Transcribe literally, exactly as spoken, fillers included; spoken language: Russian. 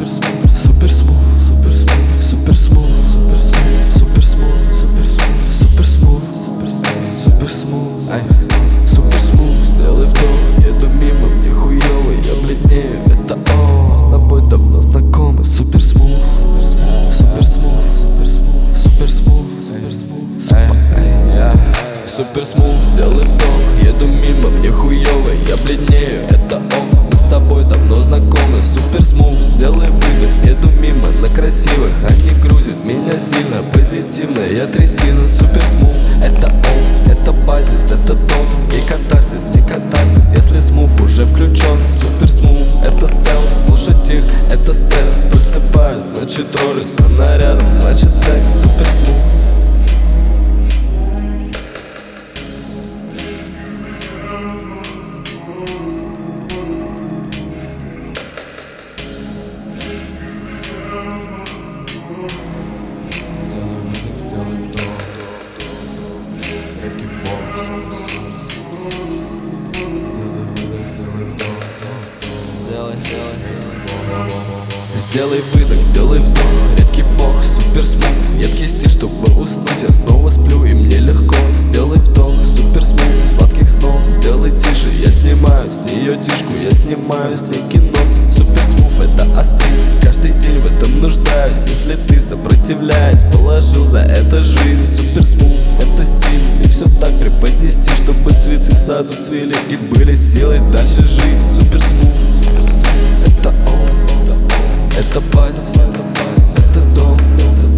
супер смув, супер смув, супер смув, супер смув, супер смув, супер смув, супер смув, супер смув, супер смув, ай, супер смув. Сделай вдох, еду мимо, мне хуёво, я бледнею, это он. С тобой давно знакомы, супер смув, супер смув, супер смув, супер смув, супер супер смув. Сделай вдох, еду мимо, мне хуёво, я бледнею, это он. Мы с тобой давно знакомы, супер смув. Сделай выдох, еду мимо на красивых, они грузят меня сильно, позитивно, я трясина. Супер смув, это он, это базис, это тон. И катарсис, не катарсис, если смув уже включен. Супер смув, это стелс, слушать их, это стресс. Просыпаюсь, значит роликс, она рядом, значит секс. Супер смув. Сделай выдох, сделай вдох, редкий бог, супер смув. Едкий стиль, чтобы уснуть, я снова сплю и мне легко. Сделай вдох, супер смув, сладких снов. Сделай тише, я снимаю с нее тишку, я снимаю с ней кино. Супер смув, это острый, каждый день в этом нуждаюсь. Если ты сопротивляясь, положил за это жизнь. Супер смув, это стиль, и все так преподнести, чтобы цветы в саду цвели и были силой дальше жить. Супер смув, это он, это базис, это дом, это